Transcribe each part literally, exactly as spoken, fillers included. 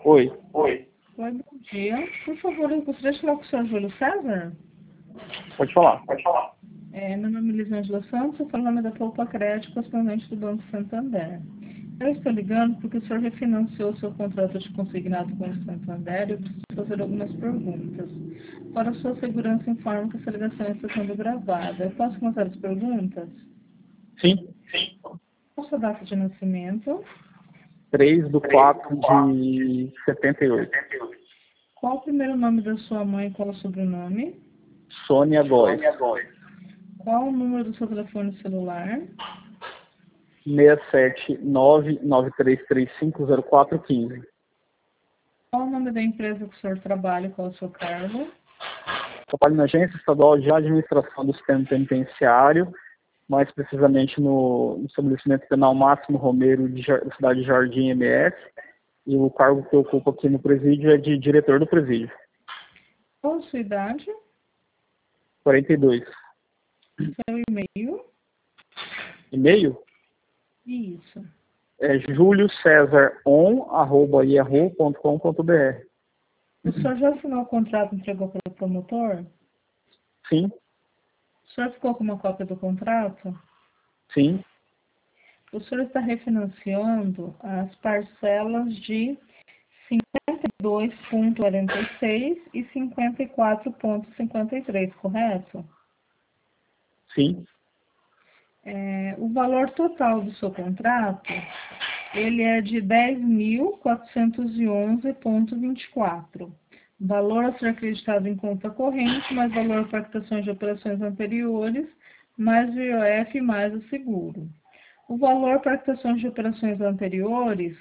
Oi. Oi, bom dia. Por favor, eu gostaria de falar com o senhor Júlio César. Pode falar. Pode falar. É, meu nome é Elisângela Santos, eu falo em nome da Poupa Crédito, correspondente do Banco Santander. Eu estou ligando porque o senhor refinanciou seu contrato de consignado com o Santander e eu preciso fazer algumas perguntas. Para a sua segurança, informo que essa ligação está sendo gravada. Eu posso começar as perguntas? Sim. Qual a sua data de nascimento? três do quatro de setenta e oito. Qual o primeiro nome da sua mãe e qual o sobrenome? Sônia Góes. Qual o número do seu telefone celular? seis sete nove nove três três cinco zero quatro um cinco. Qual o nome da empresa que o senhor trabalha e qual o seu cargo? Trabalho na Agência Estadual de Administração do Sistema Penitenciário, mais precisamente no, no estabelecimento penal Máximo Romero, de, da cidade de Jardim M S, e o cargo que eu ocupo aqui no presídio é de diretor do presídio. Qual a sua idade? quarenta e dois. Seu e-mail? E-mail? Isso. É julio cesar on arroba yahoo ponto com ponto br. O senhor já assinou o contrato e entregou para o promotor? Sim, O senhor ficou com uma cópia do contrato? sim, O senhor está refinanciando as parcelas de cinquenta e dois vírgula quarenta e seis e cinquenta e quatro vírgula cinquenta e três, correto? sim, É, o valor total do seu contrato, ele é de dez mil quatrocentos e onze vírgula vinte e quatro. Valor a ser acreditado em conta corrente, mais valor para quitações de operações anteriores, mais V O F mais o seguro. O valor para quitações de operações anteriores,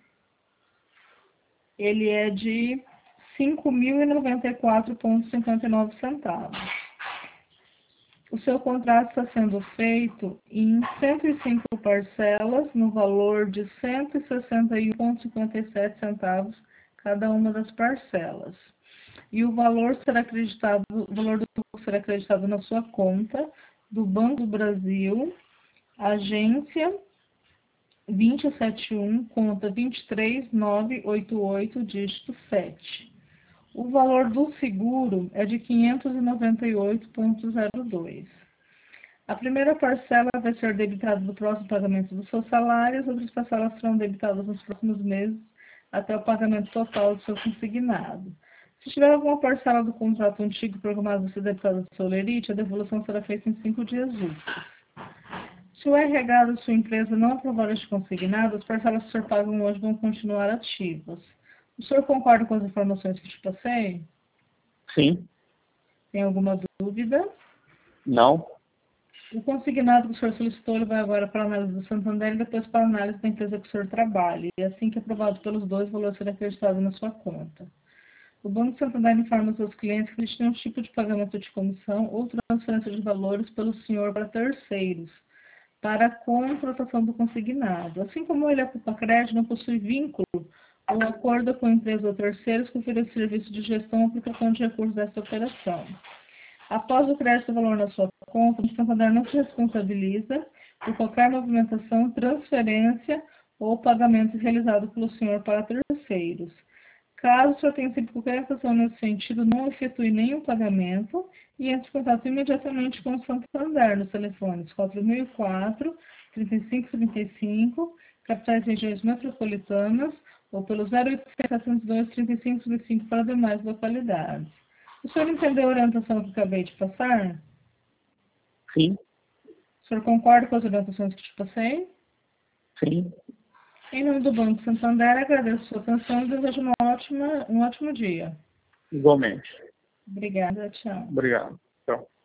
ele é de cinco mil e noventa e quatro vírgula cinquenta e nove centavos. O seu contrato está sendo feito em cento e cinco parcelas, no valor de cento e sessenta e um vírgula cinquenta e sete centavos cada uma das parcelas. E o valor será acreditado, o valor do lucro será acreditado na sua conta do Banco do Brasil, agência dois zero sete um, conta dois três nove oito oito, dígito sete. O valor do seguro é de quinhentos e noventa e oito vírgula zero dois. A primeira parcela vai ser debitada no próximo pagamento do seu salário, as outras parcelas serão debitadas nos próximos meses até o pagamento total do seu consignado. Se tiver alguma parcela do contrato antigo programada a ser debitada do seu lerite, a devolução será feita em cinco dias úteis. Se o R H da sua empresa não aprovar este consignado, as parcelas que o senhor paga hoje vão continuar ativas. O senhor concorda com as informações que te passei? sim, Tem alguma dúvida? não, O consignado que o senhor solicitou ele vai agora para a análise do Santander e depois para a análise da empresa que o senhor trabalha. E assim que aprovado pelos dois, o valor será acreditado na sua conta. O Banco Santander informa os seus clientes que eles têm um tipo de pagamento de comissão ou transferência de valores pelo senhor para terceiros, para a contratação do consignado. Assim como ele, a Poupa Crédito, não possui vínculo ou acordo com a empresa ou terceiros que oferecem serviço de gestão ou aplicação de recursos dessa operação. Após o crédito do valor na sua conta, o Santander não se responsabiliza por qualquer movimentação, transferência ou pagamento realizado pelo senhor para terceiros. Caso o senhor tenha sido qualquer ação nesse sentido, não efetue nenhum pagamento e entre em contato imediatamente com o Santander nos telefones quatro mil e quatro, trinta e cinco trinta e cinco, capitais e regiões metropolitanas, ou pelo zero oitocentos, setecentos e dois, trinta e cinco trinta e cinco para demais localidades. O senhor entendeu a orientação que acabei de passar? sim, O senhor concorda com as orientações que te passei? sim, Em nome do Banco Santander, agradeço a sua atenção e desejo uma ótima, um ótimo dia. igualmente. Obrigada, tchau. Obrigado. Tchau.